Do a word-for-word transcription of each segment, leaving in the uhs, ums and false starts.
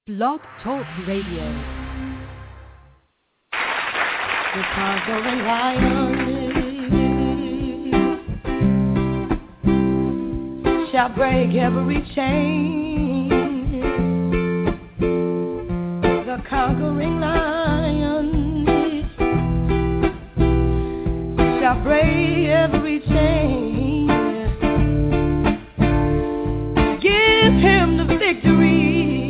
Blog Talk Radio. The conquering lion shall break every chain. The conquering lion shall break every chain. Give him the victory.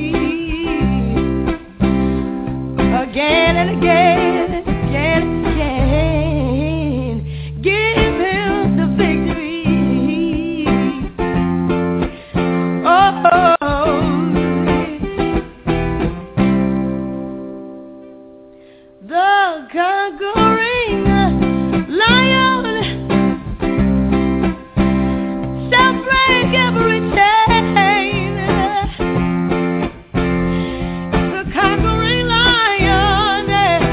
Again and again, again and again, give him the victory. Oh, the conquering lion shall break every chain. The conquering lion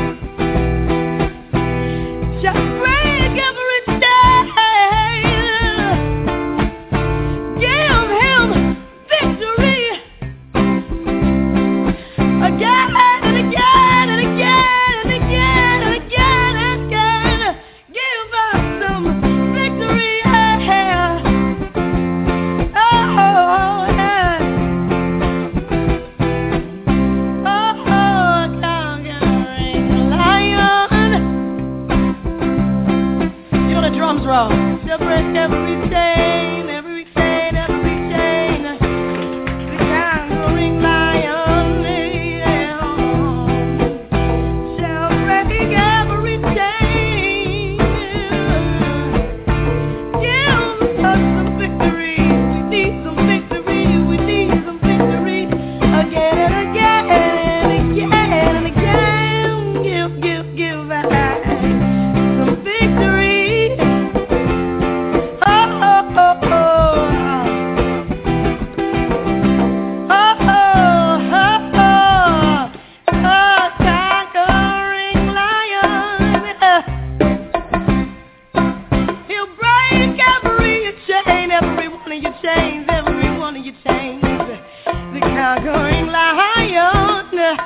shall break every chain. Give him victory again and again and again and again and again and again. Give us some victory. Yeah. Oh, yeah. Oh, conquering lion. You know the drums roll. She'll break every chain, every chain, every chain. The conquering lion, yeah, shall break every chain. Give us some victory. We need some victory. We need some victory. Again and again and again and again. Give, give, give us some victory. Oh, oh, oh, oh. Oh, oh, oh, oh. Oh, conquering lion. He'll break every chain, every one of your chains, every one of your chains. The conquering lion.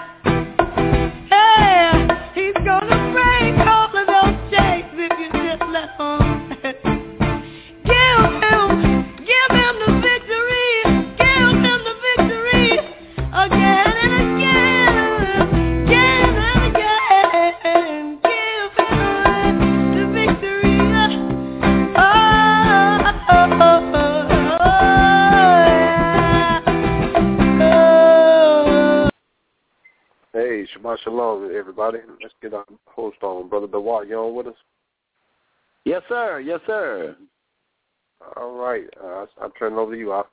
Yeah, he's gonna break all of those chains if you just let him. Give him, give him the victory. Give him the victory again and again, again and again. Give him the victory. Oh, oh, oh, oh, oh. Hey, Shabbat Shalom, everybody. Let's get our host on. Brother Dawar, you on with us? Yes, sir. Yes, sir. All right. Uh, I'll turn it over to you. I'll...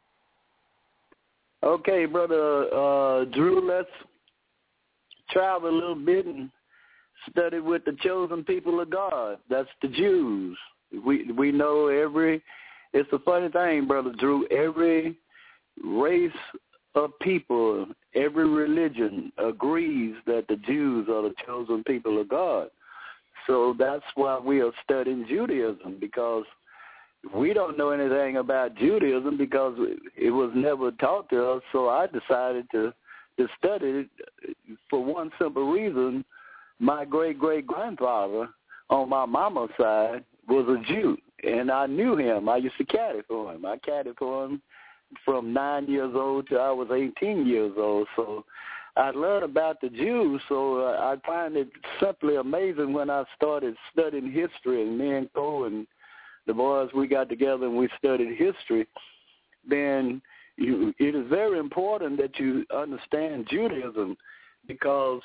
Okay, Brother uh, Drew, let's travel a little bit and study with the chosen people of God. That's the Jews. We we know every, it's a funny thing, Brother Drew, every race of people, every religion agrees that the Jews are the chosen people of God. So that's why we are studying Judaism, because we don't know anything about Judaism because it was never taught to us. So I decided to, to study it for one simple reason. My great-great-grandfather on my mama's side was a Jew, and I knew him. I used to caddy for him. I caddied for him from nine years old till I was eighteen years old. So I learned about the Jews, so uh, I find it simply amazing when I started studying history, and me and Cole and the boys, we got together and we studied history. Then you, it is very important that you understand Judaism, because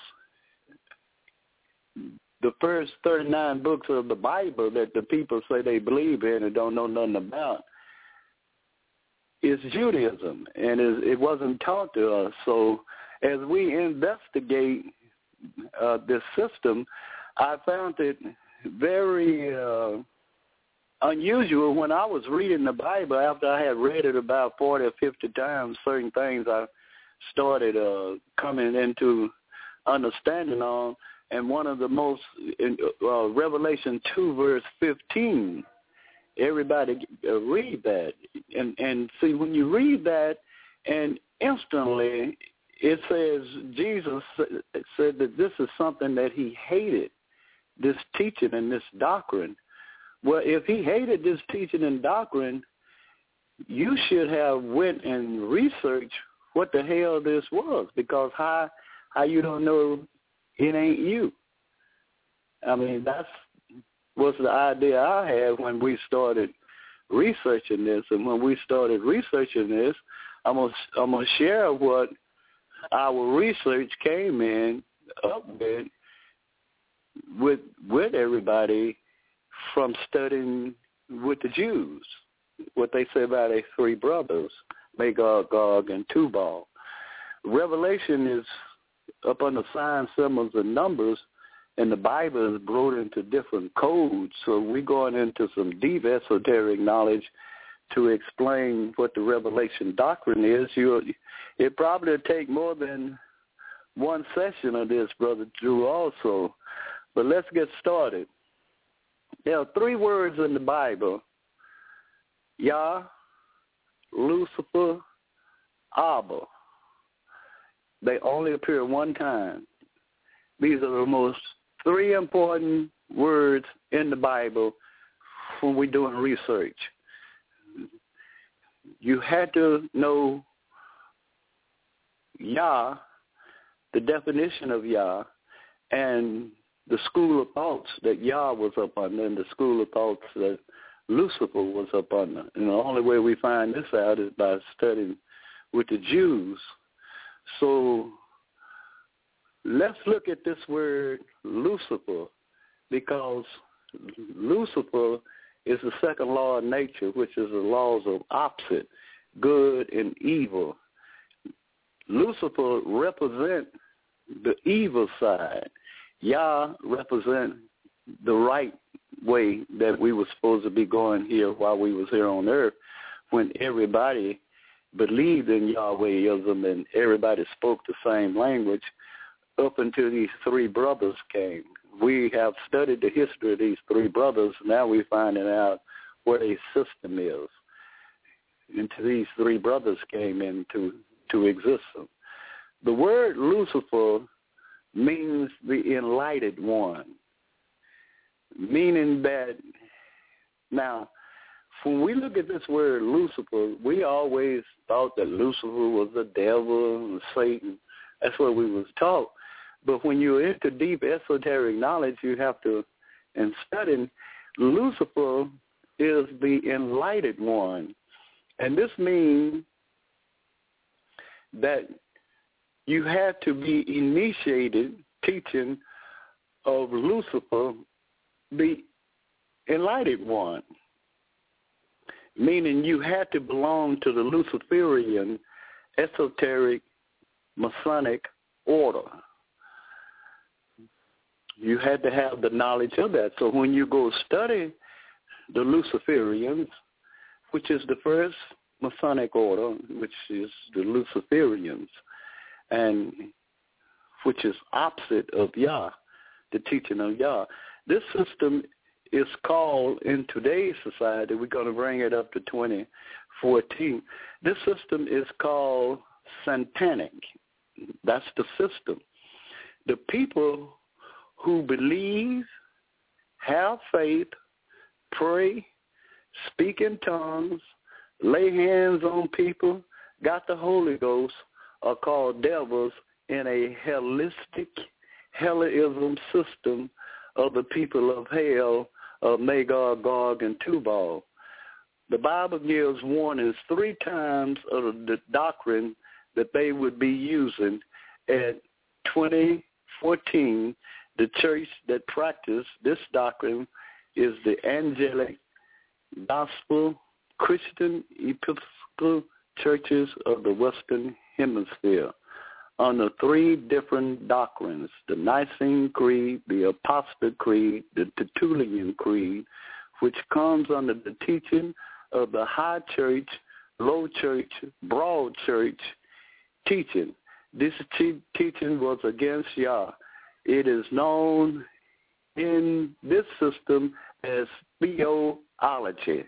the first thirty-nine books of the Bible that the people say they believe in and don't know nothing about is Judaism, and it wasn't taught to us. So as we investigate uh, this system, I found it very uh, unusual. When I was reading the Bible, after I had read it about forty or fifty times, certain things I started uh, coming into understanding on, and one of the most, uh, Revelation two, verse fifteen, everybody uh, read that. And, and see, when you read that, and instantly it says Jesus said that this is something that he hated, this teaching and this doctrine. Well, if he hated this teaching and doctrine, you should have went and researched what the hell this was, because how how you don't know it ain't you. I mean, that's was the idea I had when we started researching this. And when we started researching this, I'm gonna I'm gonna share what our research came in up with with with everybody from studying with the Jews, what they say about their three brothers, Magog, Gog, and Tubal. Revelation is up under signs, symbols, and numbers, and the Bible is brought into different codes. So we're going into some deep esoteric knowledge to explain what the Revelation doctrine is. You, it probably would take more than one session of this, Brother Drew, also. But let's get started. There are three words in the Bible: Yah, Lucifer, Abba. They only appear one time. These are the most three important words in the Bible when we're doing research. You had to know Yah, the definition of Yah, and the school of thoughts that Yah was up under, and the school of thoughts that Lucifer was up under. And the only way we find this out is by studying with the Jews. So let's look at this word Lucifer, because Lucifer is the second law of nature, which is the laws of opposite, good and evil. Lucifer represents the evil side. Yah represents the right way that we were supposed to be going here while we was here on earth, when everybody believed in Yahwehism and everybody spoke the same language, up until these three brothers came. We have studied the history of these three brothers. Now we're finding out what a system is. Until these three brothers came into to existence. The word Lucifer means the enlightened one, meaning that, now, when we look at this word Lucifer, we always thought that Lucifer was the devil and Satan. That's what we was taught. But when you're into deep esoteric knowledge, you have to, and studying, Lucifer is the enlightened one. And this means that you had to be initiated teaching of Lucifer, the enlightened one, meaning you had to belong to the Luciferian esoteric Masonic order. You had to have the knowledge of that. So when you go study the Luciferians, which is the first Masonic order, which is the Luciferians, and which is opposite of Yah, the teaching of Yah. This system is called, in today's society, we're going to bring it up to twenty fourteen, this system is called satanic. That's the system. The people who believe, have faith, pray, speak in tongues, lay hands on people, got the Holy Ghost, are called devils in a hellistic, Hellenism system of the people of hell, of Magog, Gog, and Tubal. The Bible gives warnings three times of the doctrine that they would be using. At twenty fourteen, the church that practiced this doctrine is the Angelic Gospel Christian Episcopal Churches of the Western Hemisphere, under three different doctrines: the Nicene Creed, the Apostolic Creed, the Tertullian Creed, which comes under the teaching of the High Church, Low Church, Broad Church teaching. This te- teaching was against Yah. It is known in this system as theology,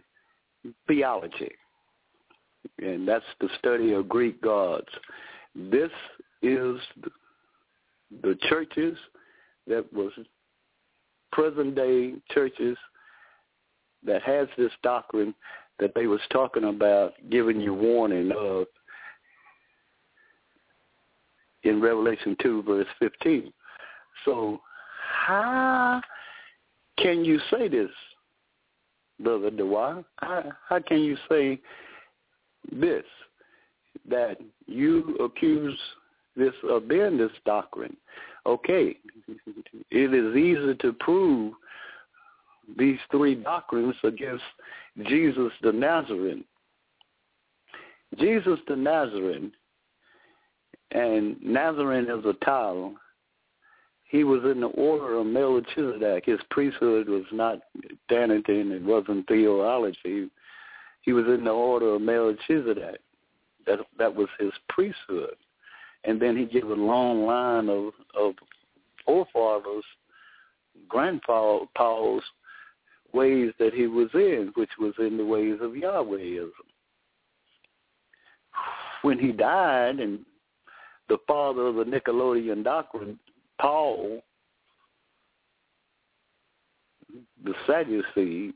theology, and that's the study of Greek gods. This is the, the churches that was present-day churches that has this doctrine that they was talking about, giving you warning of in Revelation two, verse fifteen. So how can you say this, Brother Dewar? How, how can you say this, that you accuse this of being this doctrine? Okay, it is easy to prove these three doctrines against Jesus the Nazarene. Jesus the Nazarene, and Nazarene is a title. He was in the order of Melchizedek. His priesthood was not Danington, it wasn't theology. He was in the order of Melchizedek. That that was his priesthood. And then he gave a long line of, of forefathers, grandfathers, ways that he was in, which was in the ways of Yahwehism. When he died, and the father of the Nicolaitanian doctrine, Paul, the Sadducee,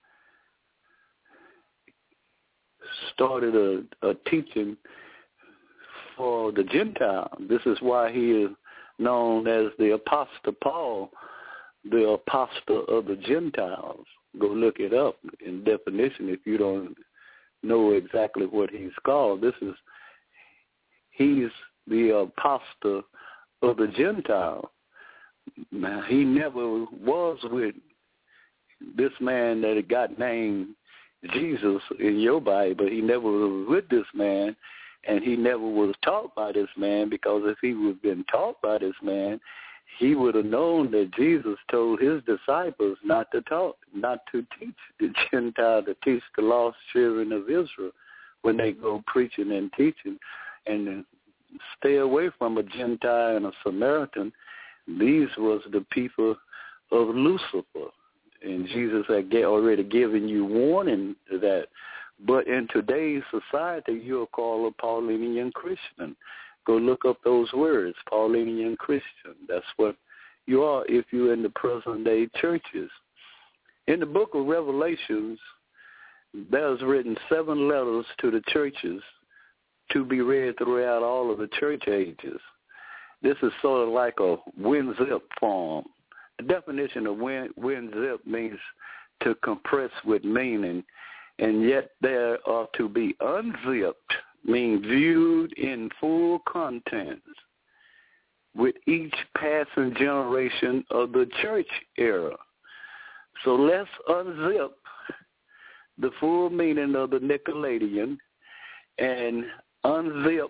started a, a teaching for the Gentile. This is why he is known as the Apostle Paul, the Apostle of the Gentiles. Go look it up in definition if you don't know exactly what he's called. This is, he's the Apostle of the Gentiles. Now, he never was with this man that got named Jesus in your Bible. He never was with this man, and he never was taught by this man, because if he would have been taught by this man, he would have known that Jesus told his disciples not to talk, not to teach the Gentile, to teach the lost children of Israel when they go preaching and teaching, and stay away from a Gentile and a Samaritan. These was the people of Lucifer, and Jesus had already given you warning to that. But in today's society, you're called a Paulinian Christian. Go look up those words, Paulinian Christian. That's what you are if you're in the present-day churches. In the book of Revelations, there's written seven letters to the churches to be read throughout all of the church ages. This is sort of like a WinZip form. The definition of Win, WinZip means to compress with meaning, and yet there are to be unzipped, mean viewed in full contents with each passing generation of the church era. So let's unzip the full meaning of the Nicolaitan and unzip,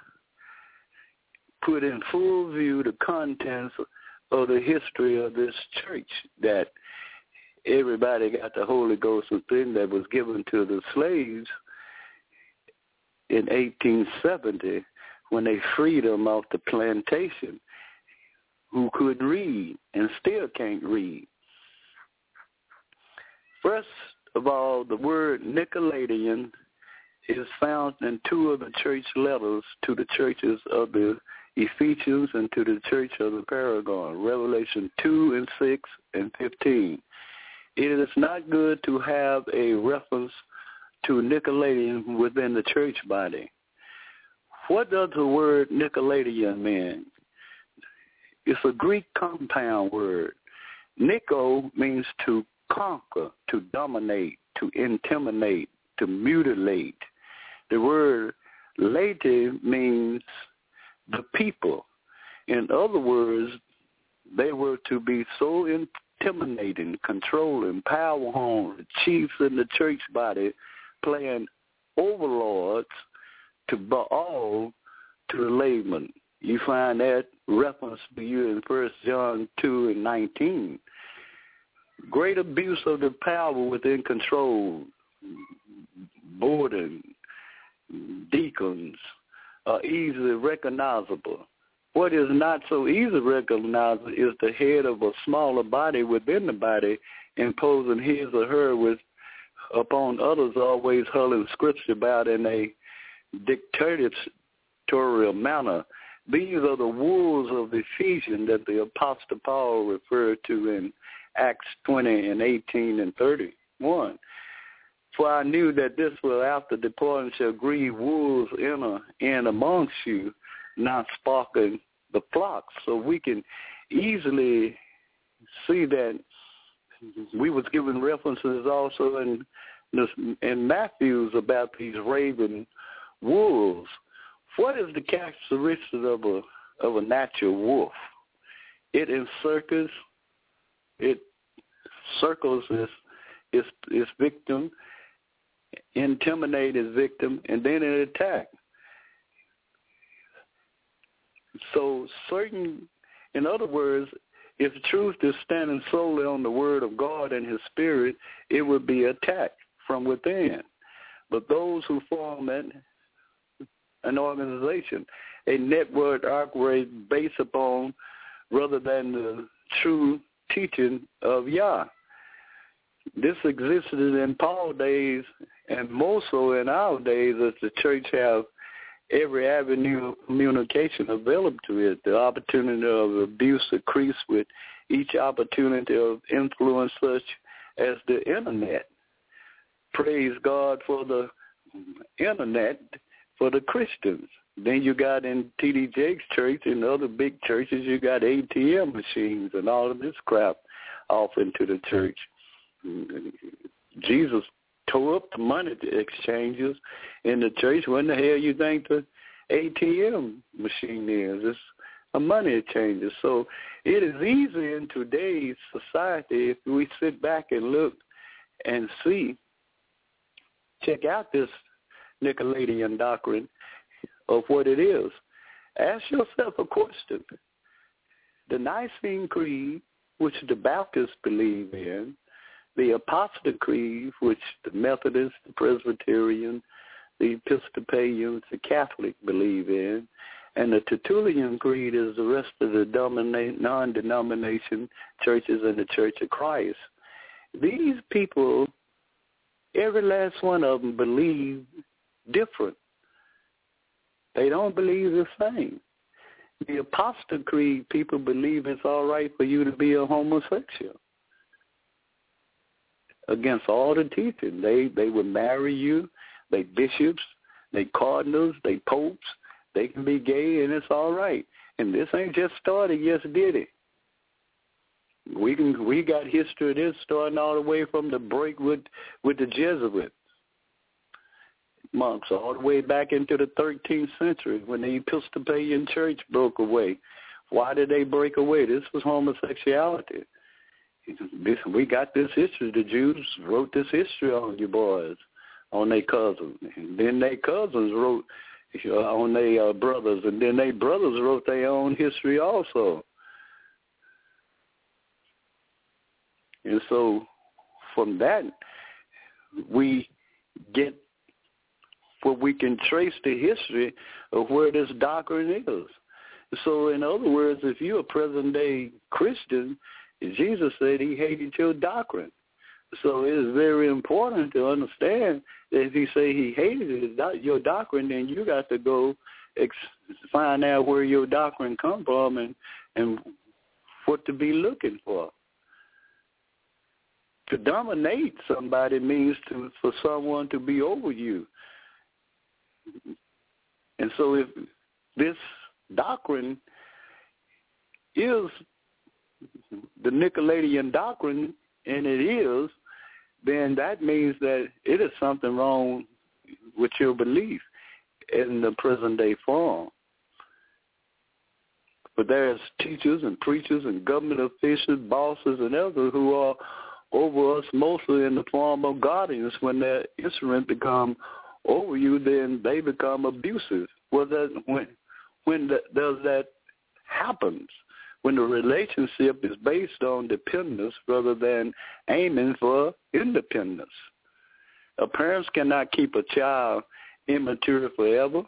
put in full view the contents of the history of this church, that everybody got the Holy Ghost within, that was given to the slaves in eighteen seventy when they freed them off the plantation, who couldn't read and still can't read. First of all, the word Nicolaitan is found in two of the church letters to the churches of the Ephesians and to the church of the Paragon, Revelation two and six and fifteen. It is not good to have a reference to Nicolaitan within the church body. What does the word Nicolaitan mean? It's a Greek compound word. Nico means to conquer, to dominate, to intimidate, to mutilate. The word laity means the people. In other words, they were to be so intimidating, controlling, power-hungry, the chiefs in the church body playing overlords to Baal, to the layman. You find that reference to you in First John two and nineteen. Great abuse of the power within control, boarding, deacons are easily recognizable. What is not so easily recognizable is the head of a smaller body within the body imposing his or her with upon others, always hurling scripture about in a dictatorial manner These are the wolves of Ephesians that the Apostle Paul referred to in Acts twenty and eighteen and thirty-one. For I knew that this will after departing shall grieve wolves in, a, in amongst you, not sparking the flocks. So we can easily see that we was given references also in this, in Matthew's about these raven wolves. What is the characteristic of a of a natural wolf? It encircles, it circles its its, its victim, intimidate its victim, and then it attack. So certain, in other words, if truth is standing solely on the word of God and his spirit, it would be attacked from within. But those who form an, an organization, a network operates based upon rather than the true teaching of Yah. This existed in Paul's days and more so in our days as the church have every avenue of communication available to it. The opportunity of abuse increased with each opportunity of influence such as the Internet. Praise God for the Internet for the Christians. Then you got in T D Jakes church and other big churches, you got A T M machines and all of this crap off into the church. Jesus tore up the money exchanges in the church. When the hell you think the A T M machine is? It's a money exchanger. So it is easy in today's society if we sit back and look and see, check out this Nicolaitan doctrine of what it is. Ask yourself a question. The Nicene Creed, which the Baptists believe in, the Apostolic Creed, which the Methodists, the Presbyterian, the Episcopalians, the Catholic believe in, and the Tertullian Creed is the rest of the dominate, non-denomination churches and the Church of Christ. These people, every last one of them believe different. They don't believe the same. The Apostolic Creed, people believe it's all right for you to be a homosexual. Against all the teaching. They they would marry you. They bishops, they cardinals, they popes. They can be gay, and it's all right. And this ain't just started, yes, did it? We can we got history of this starting all the way from the break with, with the Jesuit monks all the way back into the thirteenth century when the Episcopalian Church broke away. Why did they break away? This was homosexuality. This, we got this history. The Jews wrote this history on you boys, on their cousins. And then their cousins wrote uh, on their uh, brothers, and then their brothers wrote their own history also. And so from that, we get where we can trace the history of where this doctrine is. So in other words, if you're a present-day Christian, Jesus said he hated your doctrine. So it is very important to understand that if he say he hated your doctrine, then you got to go ex- find out where your doctrine come from and, and what to be looking for. To dominate somebody means to for someone to be over you. And so if this doctrine is the Nicolaitan doctrine, and it is, then that means that it is something wrong with your belief in the present-day form. But there's teachers and preachers and government officials, bosses, and others who are over us mostly in the form of guardians. When their instrument become over you, then they become abusive. Well, that, when when the, does that happen? When the relationship is based on dependence rather than aiming for independence. A parent cannot keep a child immature forever.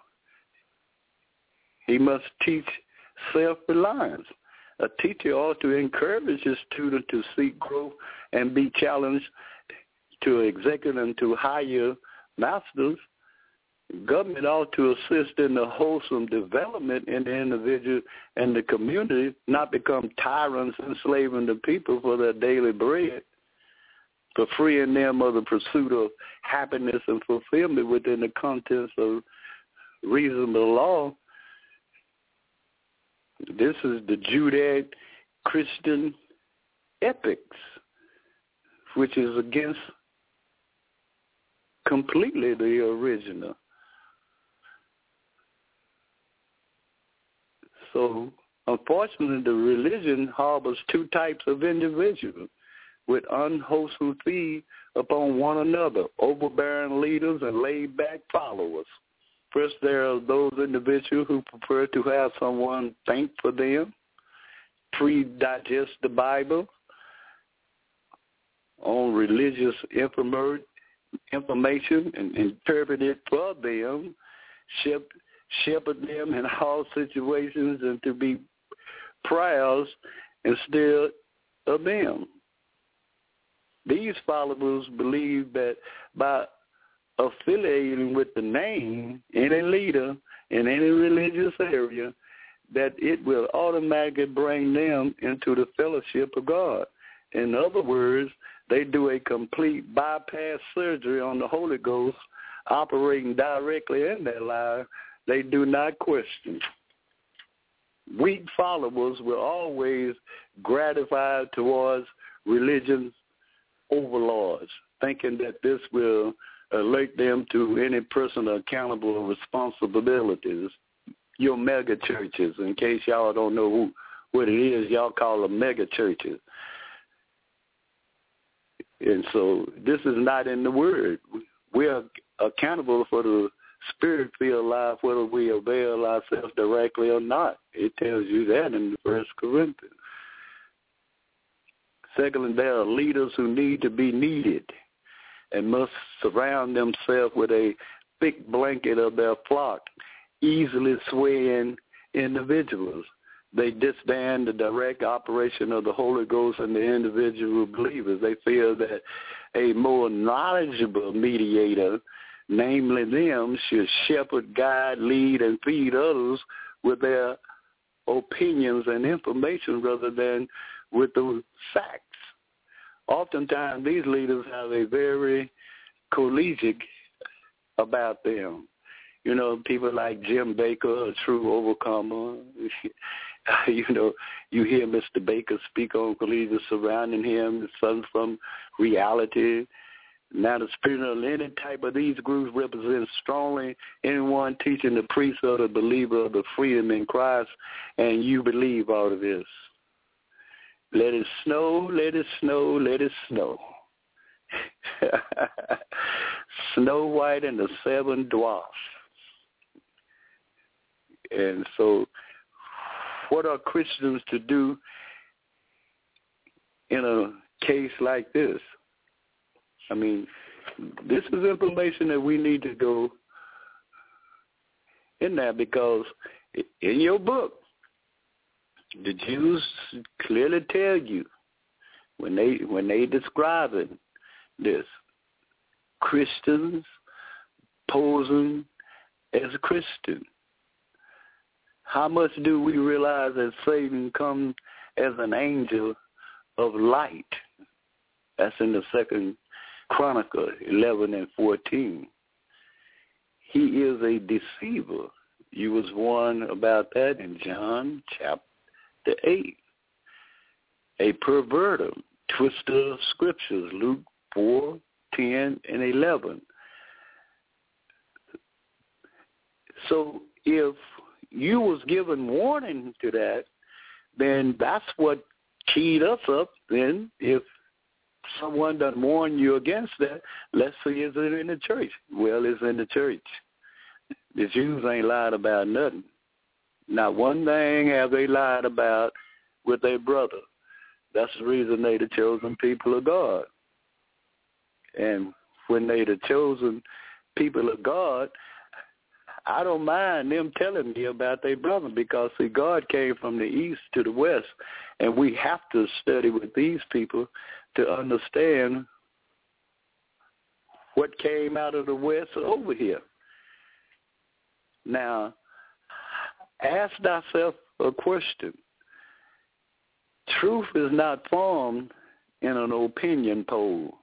He must teach self-reliance. A teacher ought to encourage his student to seek growth and be challenged to execute and to hire masters Government ought to assist in the wholesome development in the individual and the community, not become tyrants enslaving the people for their daily bread, for freeing them of the pursuit of happiness and fulfillment within the contents of reasonable law. This is the Judeo-Christian ethics, which is against completely the original. So, unfortunately, the religion harbors two types of individuals with unwholesome feed upon one another, overbearing leaders and laid-back followers. First, there are those individuals who prefer to have someone think for them, pre-digest the Bible on religious information and interpret it for them, shepherd them in all situations, and to be proud instead of them. These followers believe that by affiliating with the name, any leader in any religious area, that it will automatically bring them into the fellowship of God. In other words, they do a complete bypass surgery on the Holy Ghost operating directly in their life. They do not question. Weak followers will always gratify towards religion's overlords, thinking that this will alert them to any person accountable responsibilities. Your mega churches, in case y'all don't know who, what it is, y'all call them mega churches. And so this is not in the Word. We are accountable for the Spirit-filled life, whether we avail ourselves directly or not. It tells you that in the First Corinthians. Secondly, there are leaders who need to be needed and must surround themselves with a thick blanket of their flock, easily swaying individuals. They disband the direct operation of the Holy Ghost in the individual believers. They feel that a more knowledgeable mediator, namely them, should shepherd, guide, lead, and feed others with their opinions and information rather than with the facts. Oftentimes, these leaders have a very collegiate about them. You know, people like Jim Baker, a true overcomer. You know, you hear Mister Baker speak on collegiate surrounding him, the son from reality. Now, the spirit of any type of these groups represents strongly anyone teaching the priest or the believer of the freedom in Christ, and you believe all of this. Let it snow, let it snow, let it snow. Snow White and the Seven Dwarfs. And so what are Christians to do in a case like this? I mean, this is information that we need to go in there, because in your book, the Jews clearly tell you when they when they describe it, this Christians posing as a Christian. How much do we realize that Satan comes as an angel of light? That's in the Second Chronicle eleven and fourteen. He is a deceiver. You was warned about that in John chapter eight. A perverter, twister of scriptures, Luke four, ten, and eleven. So if you was given warning to that, then that's what keyed us up. Then if someone doesn't warn you against that, let's see, is it in the church? Well, it's in the church. The Jews ain't lied about nothing. Not one thing have they lied about with their brother. That's the reason they the chosen people of God. And when they the chosen people of God, I don't mind them telling me about their brother, because, see, God came from the east to the west, and we have to study with these people to understand what came out of the west over here. Now, ask thyself a question. Truth is not formed in an opinion poll.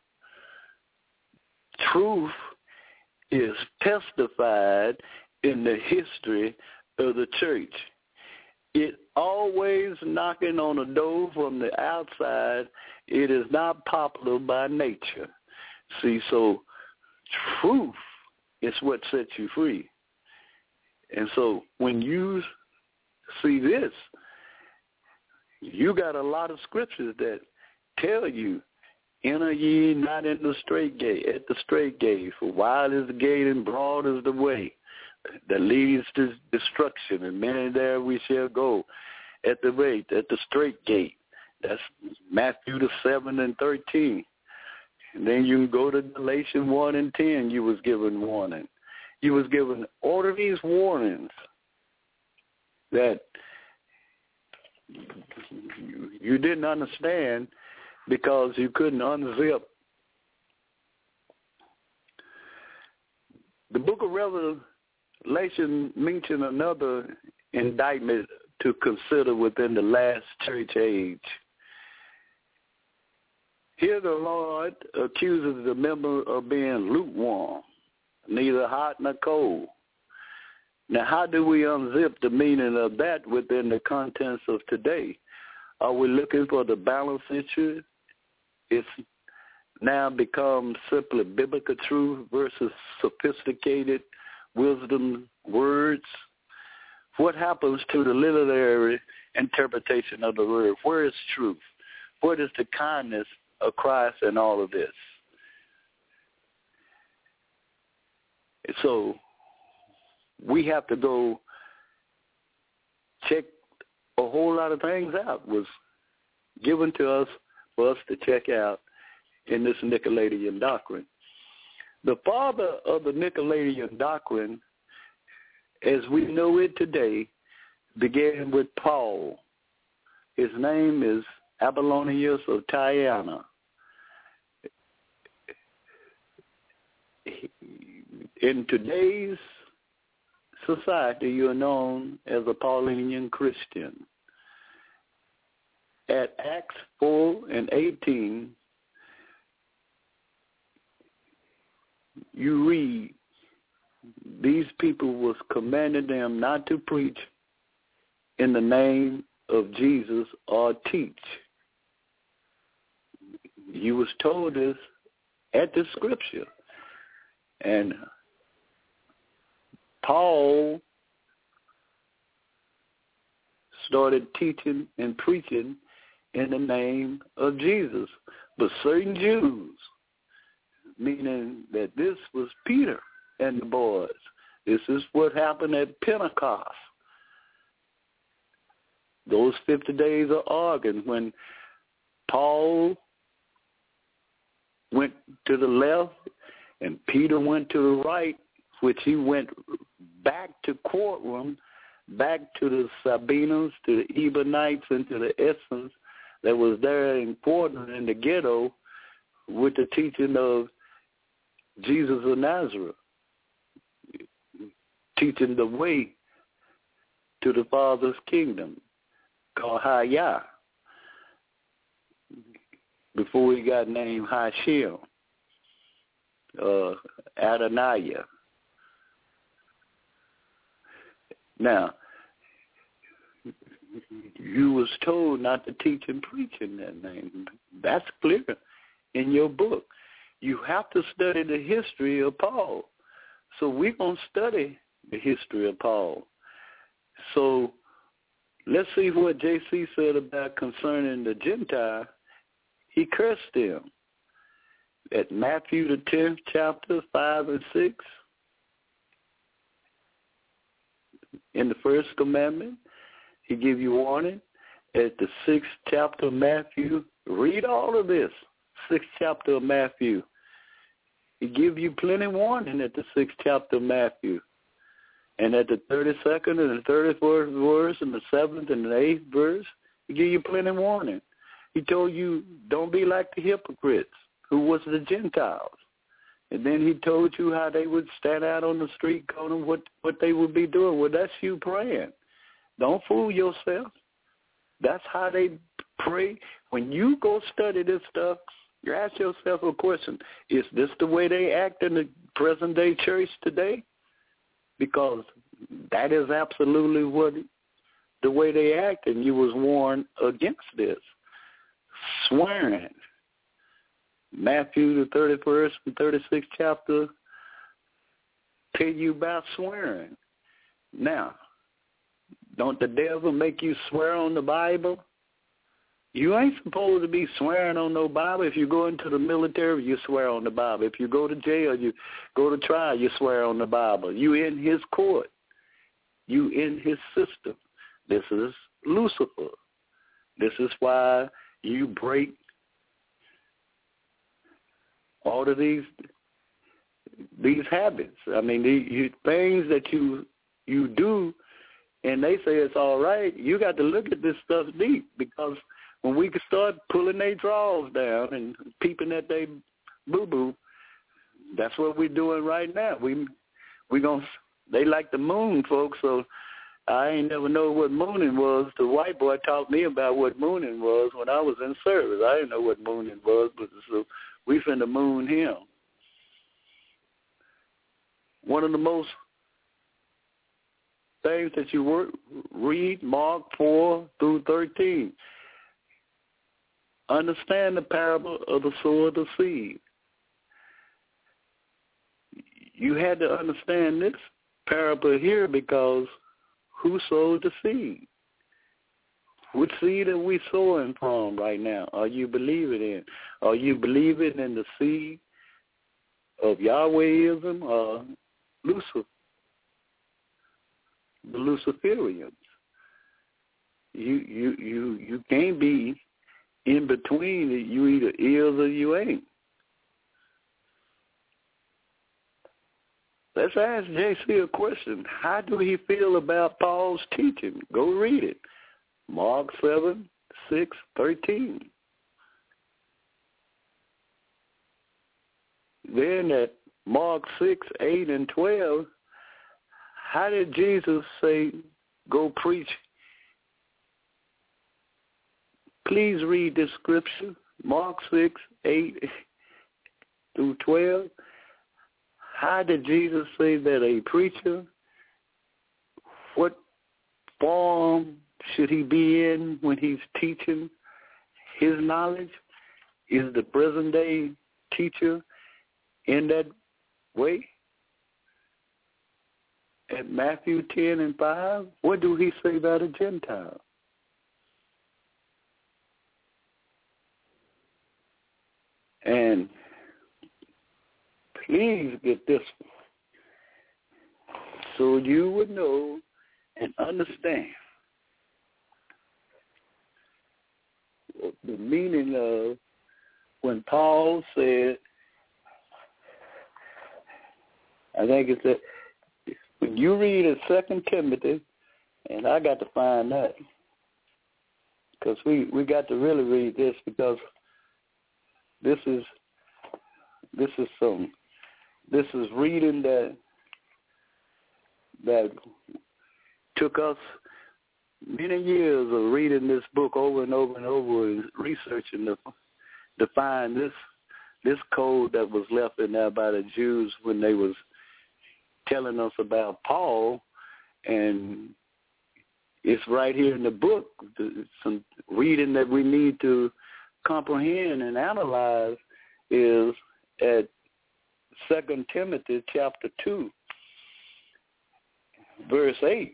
Truth is testified in the history of the church. It always knocking on the door from the outside. It is not popular by nature. See, so truth is what sets you free. And so when you see this, you got a lot of scriptures that tell you, enter ye not in the straight gate, at the straight gate, for wide is the gate and broad is the way that leads to destruction, and many there we shall go at the way, at the straight gate. That's Matthew the seven and thirteen. And then you can go to Galatians one and ten, you was given warning. You was given all of these warnings that you, you didn't understand because you couldn't unzip. The book of Revelation mentions another indictment to consider within the last church age. Here the Lord accuses the member of being lukewarm, neither hot nor cold. Now, how do we unzip the meaning of that within the contents of today? Are we looking for the balanced issue? It's now become simply biblical truth versus sophisticated wisdom words. What happens to the literary interpretation of the word? Where is truth? What is the kindness of Christ in all of this? So we have to go check a whole lot of things out was given to us for us to check out in this Nicolaitan doctrine. The father of the Nicolaitan doctrine, as we know it today, began with Paul. His name is Apollonius of Tyana. In today's society, you are known as a Paulinian Christian. At Acts four and eighteen, you read, these people was commanding them not to preach in the name of Jesus or teach. You was told this at the scripture. And Paul started teaching and preaching in the name of Jesus. But certain Jews, meaning that this was Peter and the boys, this is what happened at Pentecost. Those fifty days of August when Paul went to the left and Peter went to the right, which he went back to courtroom, back to the Sabinas, to the Ebionites, and to the Essens that was there in Portland in the ghetto with the teaching of Jesus of Nazareth, teaching the way to the Father's kingdom, called Hayah, before he got named Hashem, uh, Adonaiah. Now, you was told not to teach and preach in that name. That's clear in your book. You have to study the history of Paul. So we're going to study the history of Paul. So let's see what J C said about concerning the Gentile. He cursed them. At Matthew the tenth chapter, five and six, in the first commandment, he give you warning. At the sixth chapter of Matthew, read all of this, sixth chapter of Matthew. He give you plenty warning at the sixth chapter of Matthew. And at the thirty-second and the thirty-fourth verse and the seventh and the eighth verse, he give you plenty warning. He told you, don't be like the hypocrites, who was the Gentiles. And then he told you how they would stand out on the street corner, what, what they would be doing. Well, that's you praying. Don't fool yourself. That's how they pray. When you go study this stuff, you ask yourself a question. Is this the way they act in the present-day church today? Because that is absolutely what the way they act, and you was warned against this. Swearing. Matthew, the thirty-first and thirty-sixth chapter, tell you about swearing. Now, don't the devil make you swear on the Bible? You ain't supposed to be swearing on no Bible. If you go into the military, you swear on the Bible. If you go to jail, you go to trial, you swear on the Bible. You in his court. You in his system. This is Lucifer. This is why you break all of these these habits. I mean, the you, things that you you do, and they say it's all right. You got to look at this stuff deep, because when we can start pulling their drawers down and peeping at their boo-boo, that's what we're doing right now. We we gonna they like the moon, folks. So I ain't never know what mooning was. The white boy taught me about what mooning was when I was in service. I didn't know what mooning was, but so we finna moon him. One of the most things that you work, read Mark four through thirteen. Understand the parable of the sower of the seed. You had to understand this parable here because who sowed the seed? What seed are we sowing from right now? Are you believing in? Are you believing in the seed of Yahwehism or Lucifer, the Luciferians? You you you you can't be in between. You either is or you ain't. Let's ask J C a question. How do he feel about Paul's teaching? Go read it. Mark seven, six, thirteen. Then at Mark six, eight, and twelve, how did Jesus say, go preach? Please read this scripture, Mark six, eight through twelve. How did Jesus say that a preacher, what form should he be in when he's teaching his knowledge? Is the present-day teacher in that way? At Matthew ten and five, what do he say about a Gentile? And please get this one so you would know and understand the meaning of when Paul said, I think it's that when you read in Second Timothy, and I got to find that because we, we got to really read this, because this is this is some this is reading that that took us many years of reading this book over and over and over and researching to, to find this this code that was left in there by the Jews when they was telling us about Paul, and it's right here in the book. Some reading that we need to comprehend and analyze is at Second Timothy chapter two, verse eight.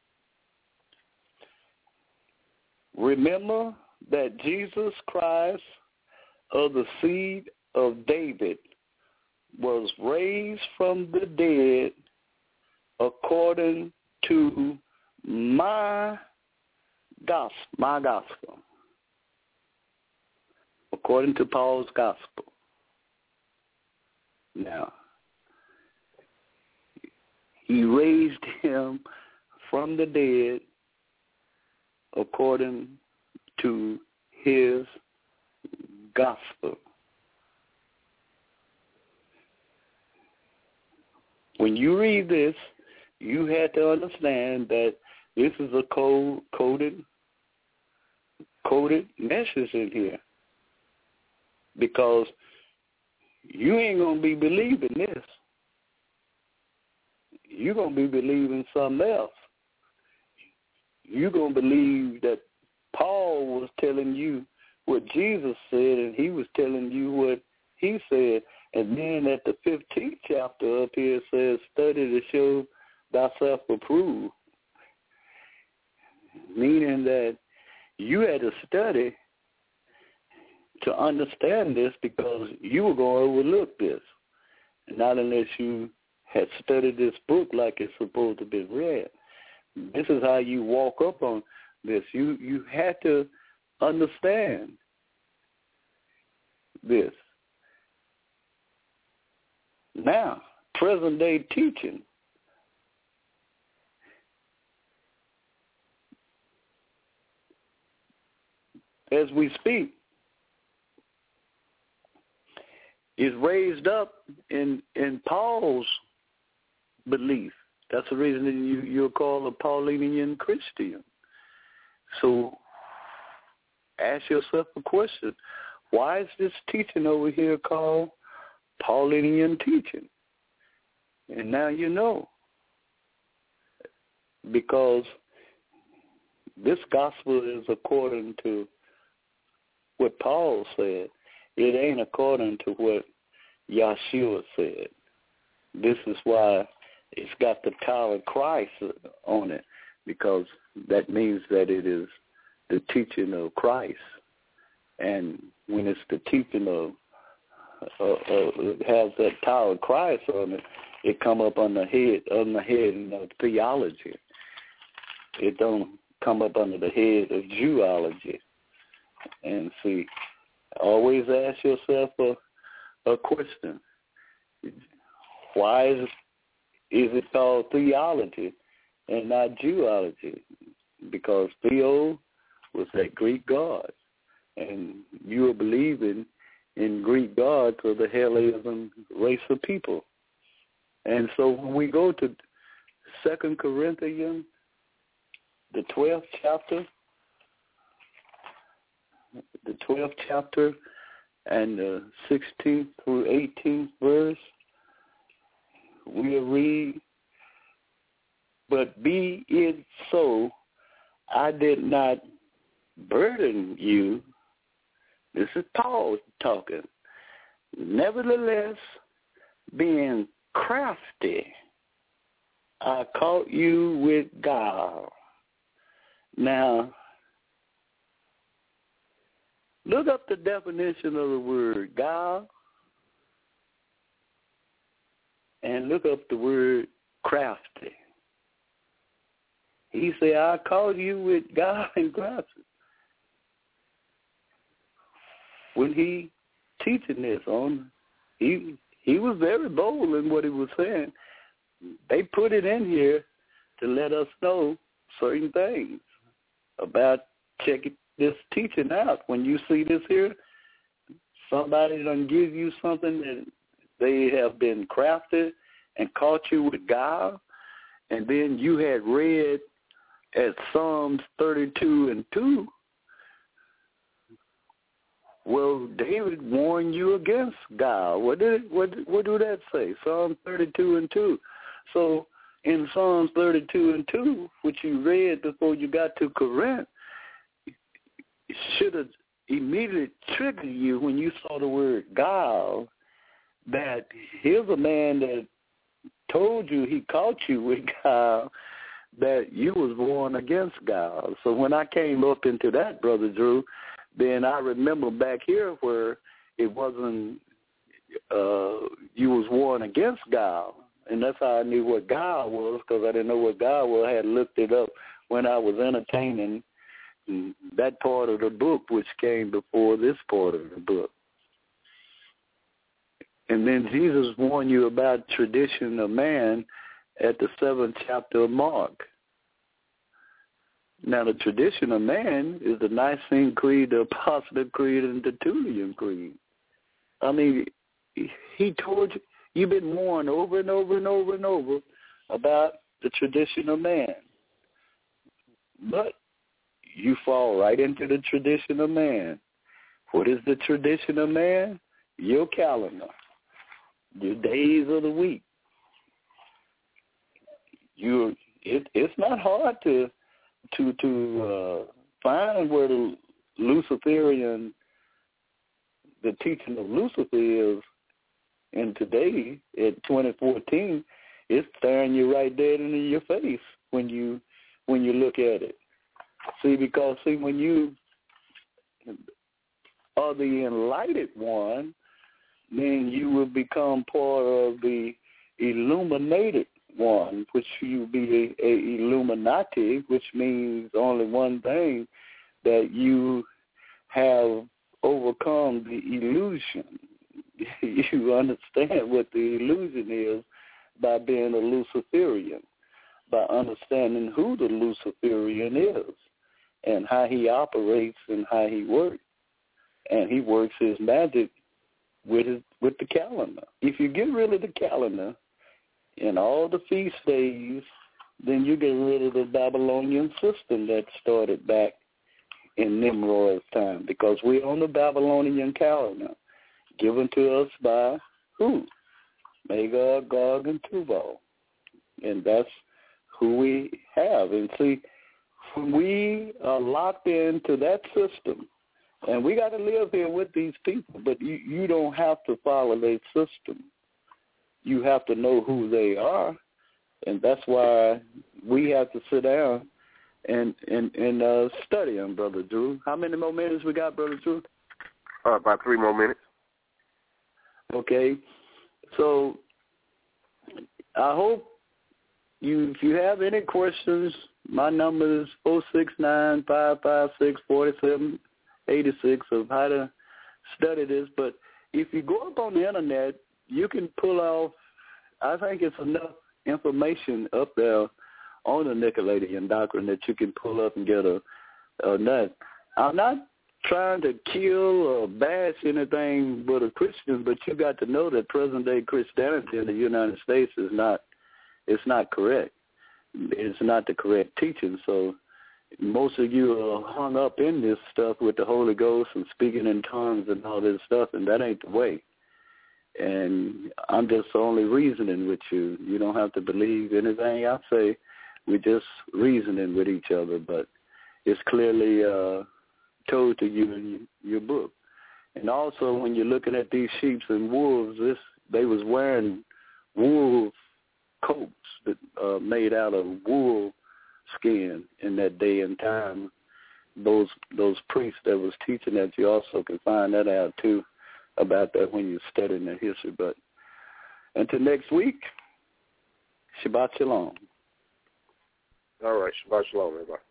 Remember that Jesus Christ of the seed of David was raised from the dead according to my gospel, my gospel, according to Paul's gospel. Now, he raised him from the dead according to his gospel. when you read this, you had to understand that this is a code, coded, coded message in here, because you ain't going to be believing this. You're going to be believing something else. You're going to believe that Paul was telling you what Jesus said, and he was telling you what he said. And then at the fifteenth chapter up here, it says, study to show thyself approved, meaning that you had to study to understand this, because you were going to overlook this, not unless you had studied this book like it's supposed to be read. This is how you walk up on this. You you had to understand this. Now, present day teaching. As we speak, is raised up in in Paul's belief. That's the reason that you, you're called a Paulinian Christian. So ask yourself a question. Why is this teaching over here called Paulinian teaching? And now you know. Because this gospel is according to what Paul said. It ain't according to what Yeshua said. This is why it's got the Tower of Christ on it, because that means that it is the teaching of Christ. And when it's the teaching of, uh, uh, it has that Tower of Christ on it, it come up on the head, on the head of theology. It don't come up under the head of Jewology. And see, always ask yourself a, a question. Why is it, is it called theology and not Jewology? Because Theo was that Greek god, and you are believing in Greek gods of the Hellenism race of people. And so when we go to Second Corinthians, the twelfth chapter, the twelfth chapter and the sixteenth through eighteenth verse, we'll read, but be it so, I did not burden you. This is Paul talking. Nevertheless, being crafty, I caught you with guile. Now, look up the definition of the word guile and look up the word crafty. He said, I called you with guile and crafty. When he teaching this on, he he was very bold in what he was saying. They put it in here to let us know certain things about checking this teaching out. When you see this here, somebody done give you something that they have been crafted and caught you with guile, and then you had read at Psalms thirty-two and two, well, David warned you against guile. What did it, what what do that say? Psalm thirty-two and two. So in Psalms thirty-two and two, which you read before you got to Corinth, it should have immediately triggered you when you saw the word guile, that here's a man that told you he caught you with guile, that you was born against guile. So when I came up into that, Brother Drew, then I remember back here where it wasn't, uh, you was warned against guile. And that's how I knew what guile was, because I didn't know what guile was. I had looked it up when I was entertaining that part of the book, which came before this part of the book. And then Jesus warned you about tradition of man at the seventh chapter of Mark. Now, the tradition of man is the Nicene Creed, the Apostolic Creed, and the Tertullian Creed. I mean, he told you, You've been warned over and over and over and over about the tradition of man. But you fall right into the tradition of man. What is the tradition of man? Your calendar, your days of the week. You, it, it's not hard to to to uh, find where the Luciferian, the teaching of Lucifer is, and today at twenty fourteen, it's staring you right dead into your face when you when you look at it. See, because see when you are the enlightened one, then you will become part of the illuminated one, which you will be a, a Illuminati, which means only one thing, that you have overcome the illusion. You understand what the illusion is by being a Luciferian, by understanding who the Luciferian is and how he operates and how he works. And he works his magic with his, with the calendar. If you get rid of the calendar and all the feast days, then you get rid of the Babylonian system that started back in Nimrod's time, because we're on the Babylonian calendar given to us by who? Magog, Gog, and Tubal. And that's who we have. And see, we are locked into that system. And we got to live here with these people, but you, you don't have to follow their system. You have to know who they are, and that's why we have to sit down and and, and uh, study them, Brother Drew. How many more minutes we got, Brother Drew? Uh, about three more minutes. Okay. So I hope you, if you have any questions, my number is four six nine, five five six, four seven eighty-six of how to study this. But if you go up on the internet, you can pull off, I think it's enough information up there on the Nicolaitan doctrine that you can pull up and get a, a nut. I'm not trying to kill or bash anything but a Christian, but you got to know that present-day Christianity in the United States is not, it's not correct. It's not the correct teaching. So most of you are hung up in this stuff with the Holy Ghost and speaking in tongues and all this stuff, and that ain't the way. And I'm just only reasoning with you. You don't have to believe anything I say. We're just reasoning with each other, but it's clearly uh, told to you in your book. And also, when you're looking at these sheep and wolves, this they was wearing wool coats that uh, made out of wool skin in that day and time. Those those priests that was teaching that, you also can find that out too about that when you're studying the history. But until next week, Shabbat Shalom. All right, Shabbat Shalom, everybody.